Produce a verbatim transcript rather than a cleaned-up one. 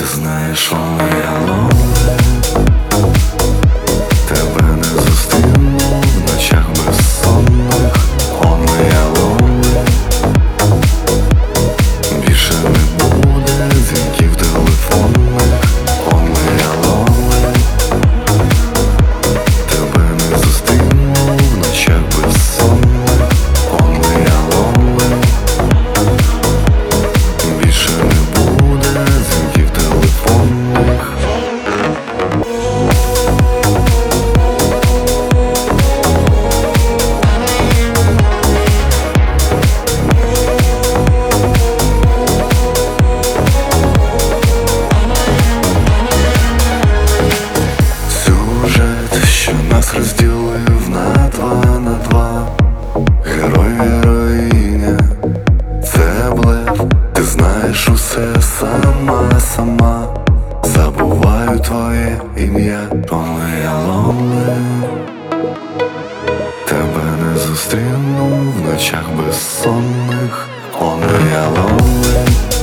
знаєш, only alone. Тебе не зустріну в ночах безсонних, only alone. Більше не буде дзвінків телефонних, only alone. Тебе не зустріну в ночах безсонних, only alone. Більше не буде дзвінків телефонних. Сюжет, що нас розділив на два, на два. Герой, героїня, це блеф. Ти знаєш усе сама, сама. Забуваю твоє ім'я, only alone. Тебе не зустріну в ночах безсонних, only alone.